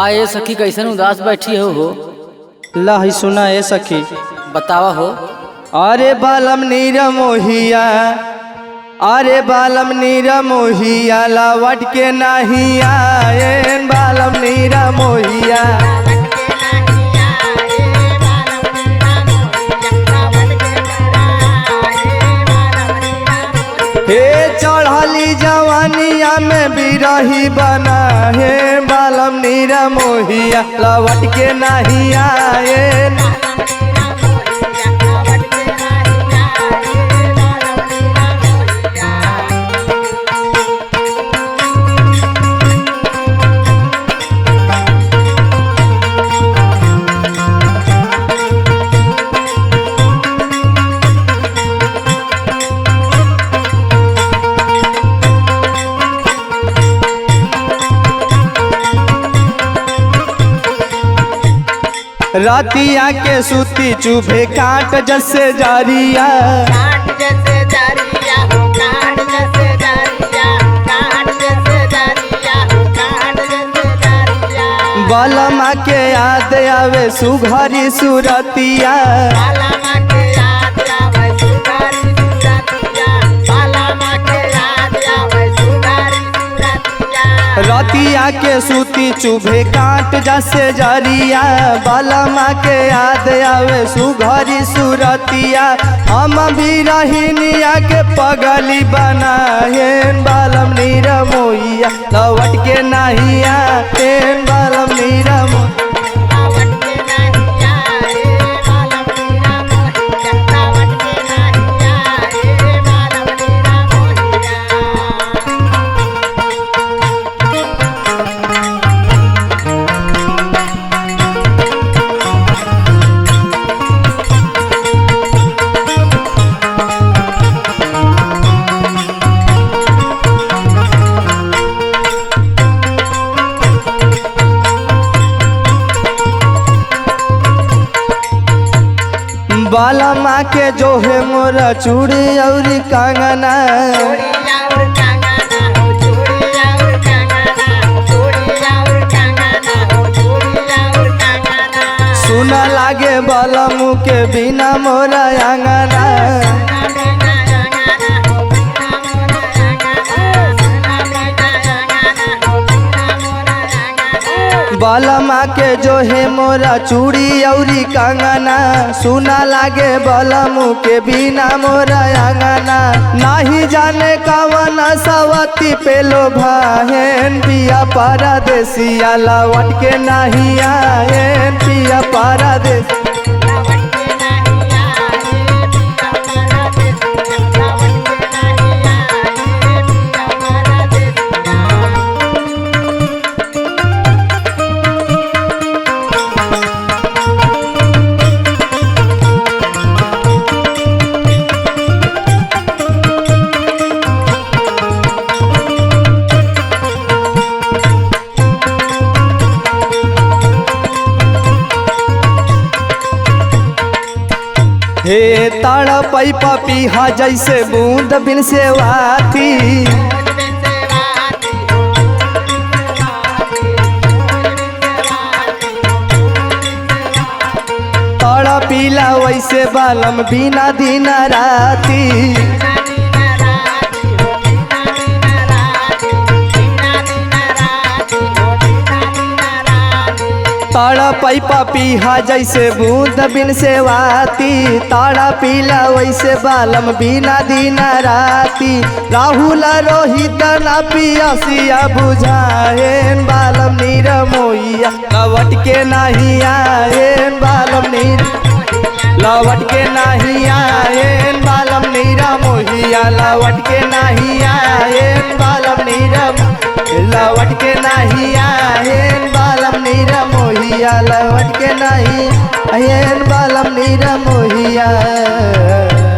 का ये सखी कैसन उदास बैठी हो? ला ही सुना ए सखी। बतावा हो। अरे बालम नीर मोहिया, अरे बालम नीर मोहिया, लवट के नहीं आए बालम नीर मोहिया। हे चढ़ली जवानिया में बिरही बना है बालम नीर मोहिया, लवट के नहीं आए। रातिया के सूती चुभे काट जैसे जारिया, काट जैसे जारिया हो, काट जैसे जारिया, काट जैसे जारिया हो, काट जैसे जारिया। बालमा के याद आवे सुघरी सुरतिया, बालमा के याद आवे सुघरी सुरतिया, बालमा के याद आवे सुघरी सुरतिया। रातिया के सूती चुभे काट जैसे जारिया, बालमा के याद आवे सुघरी सुरतिया। हम भी रहीनिया के पगली बनाए बालम नीर मोहिया, लवट के नहीं आते बालम नीर मोहिया। लवट के नहीं आए बालम नीर मोहिया, लवट के नहीं आए बालम नीर मोहिया। बालमा के जो है मोरा चूड़ी और कंगना, चूड़िया और कंगना हो, चूड़िया और कंगना हो, चूड़िया और कंगना हो, चूड़िया और कंगना। सुना लागे बालमू के बिना मोरा अंगना। बालमा के जो है मोरा चूड़ी औरी कंगना, सुना लागे बालमू के बिना मोरा अंगना। नाही जाने कवन सवती पेलो भाहेन, पिया परदेसिया लवट के नहीं आएन, पिया परदेसिया। हे ताड़ा पई पपीहा जैसे बूंद बिन सेवाती, ताड़ा पीला वैसे बालम बिना दिन राती। ताड़ा पई पपीहा जैसे बूंद बिन सेवाती, ताड़ा पीला वैसे बालम बिना दिन राती। राहुल रोहित ना पियासिया बुझाएन बालम नीर मोहिया, लवट के नहीं आएन बालम नीर, लवट के नहीं आएन बालम नीर मोहिया, लवट के नहीं आएन बालम नीर, लवट के नहीं आएन बालम नीर मोहिया, लवट के नहीं आएन बालम नीर मोहिया।